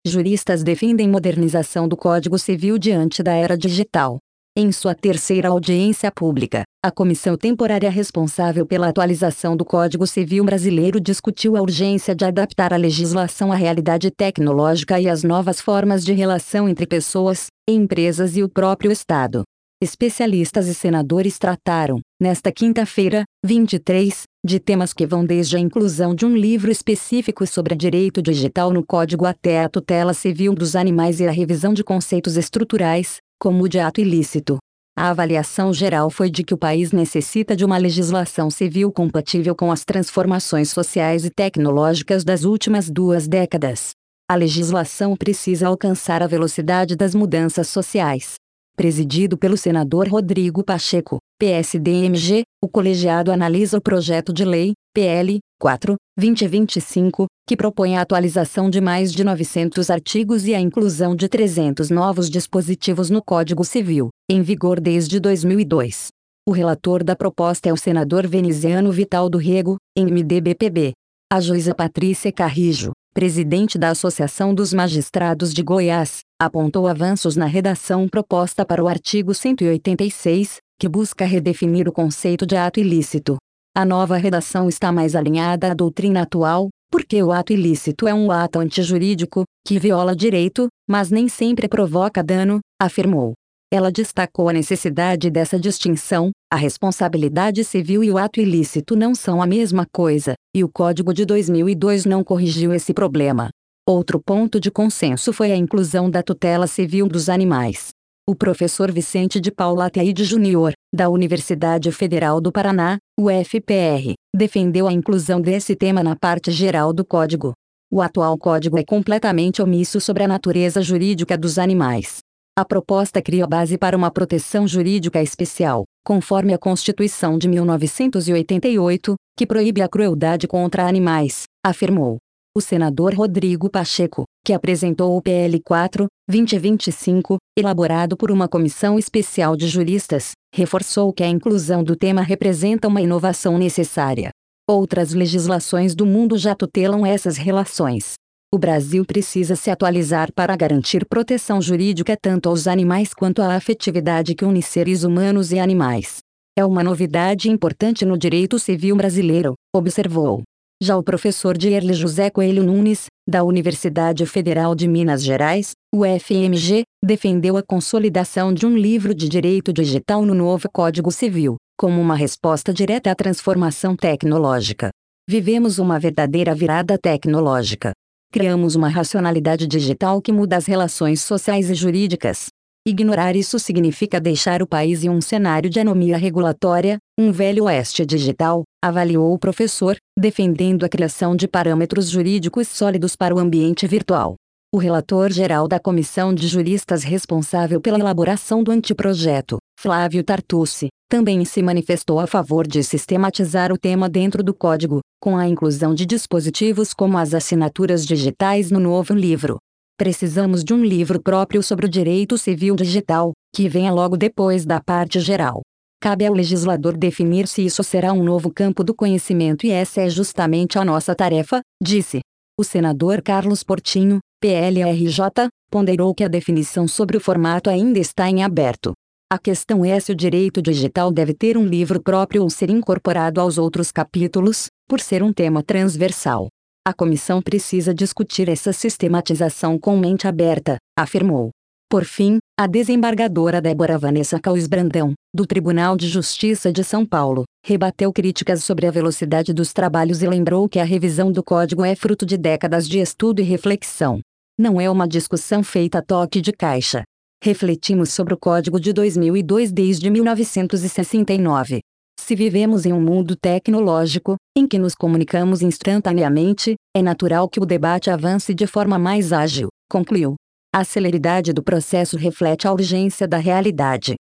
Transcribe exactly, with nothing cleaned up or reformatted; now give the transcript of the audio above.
Juristas defendem modernização do Código Civil diante da era digital. Em sua terceira audiência pública, a comissão temporária responsável pela atualização do Código Civil brasileiro discutiu a urgência de adaptar a legislação à realidade tecnológica e às novas formas de relação entre pessoas, empresas e o próprio Estado. Especialistas e senadores trataram, nesta quinta-feira, vinte e três, de temas que vão desde a inclusão de um livro específico sobre direito digital no Código até a tutela civil dos animais e a revisão de conceitos estruturais, como o de ato ilícito. A avaliação geral foi de que o país necessita de uma legislação civil compatível com as transformações sociais e tecnológicas das últimas duas décadas. A legislação precisa alcançar a velocidade das mudanças sociais. Presidido pelo senador Rodrigo Pacheco, P S D M G, o colegiado analisa o projeto de lei, P L quatro, dois mil e vinte e cinco, que propõe a atualização de mais de novecentos artigos e a inclusão de trezentos novos dispositivos no Código Civil, em vigor desde dois mil e dois. O relator da proposta é o senador veneziano Vital do Rego, M D B P B. A juíza Patrícia Carrijo, presidente da Associação dos Magistrados de Goiás, apontou avanços na redação proposta para o artigo cento e oitenta e seis, que busca redefinir o conceito de ato ilícito. A nova redação está mais alinhada à doutrina atual, porque o ato ilícito é um ato antijurídico, que viola direito, mas nem sempre provoca dano, afirmou. Ela destacou a necessidade dessa distinção: a responsabilidade civil e o ato ilícito não são a mesma coisa, e o Código de dois mil e dois não corrigiu esse problema. Outro ponto de consenso foi a inclusão da tutela civil dos animais. O professor Vicente de Paula Ataíde Júnior, da Universidade Federal do Paraná, U F P R, defendeu a inclusão desse tema na parte geral do Código. O atual Código é completamente omisso sobre a natureza jurídica dos animais. A proposta cria base para uma proteção jurídica especial, conforme a Constituição de mil novecentos e oitenta e oito, que proíbe a crueldade contra animais, afirmou. O senador Rodrigo Pacheco, que apresentou o P L quatro, dois mil e vinte e cinco, elaborado por uma comissão especial de juristas, reforçou que a inclusão do tema representa uma inovação necessária. Outras legislações do mundo já tutelam essas relações. O Brasil precisa se atualizar para garantir proteção jurídica tanto aos animais quanto à afetividade que une seres humanos e animais. É uma novidade importante no direito civil brasileiro, observou. Já o professor Dierle José Coelho Nunes, da Universidade Federal de Minas Gerais, U F M G, defendeu a consolidação de um livro de direito digital no novo Código Civil, como uma resposta direta à transformação tecnológica. Vivemos uma verdadeira virada tecnológica. Criamos uma racionalidade digital que muda as relações sociais e jurídicas. Ignorar isso significa deixar o país em um cenário de anomia regulatória, um velho oeste digital, avaliou o professor, defendendo a criação de parâmetros jurídicos sólidos para o ambiente virtual. O relator geral da comissão de juristas responsável pela elaboração do anteprojeto, Flávio Tartucci, também se manifestou a favor de sistematizar o tema dentro do Código, com a inclusão de dispositivos como as assinaturas digitais no novo livro. Precisamos de um livro próprio sobre o direito civil digital, que venha logo depois da parte geral. Cabe ao legislador definir se isso será um novo campo do conhecimento e essa é justamente a nossa tarefa, disse. O senador Carlos Portinho, P L R J, ponderou que a definição sobre o formato ainda está em aberto. A questão é se o direito digital deve ter um livro próprio ou ser incorporado aos outros capítulos, por ser um tema transversal. A comissão precisa discutir essa sistematização com mente aberta, afirmou. Por fim, a desembargadora Débora Vanessa Caus Brandão, do Tribunal de Justiça de São Paulo, rebateu críticas sobre a velocidade dos trabalhos e lembrou que a revisão do Código é fruto de décadas de estudo e reflexão. Não é uma discussão feita a toque de caixa. Refletimos sobre o Código de dois mil e dois desde mil novecentos e sessenta e nove. Se vivemos em um mundo tecnológico, em que nos comunicamos instantaneamente, é natural que o debate avance de forma mais ágil, concluiu. A celeridade do processo reflete a urgência da realidade.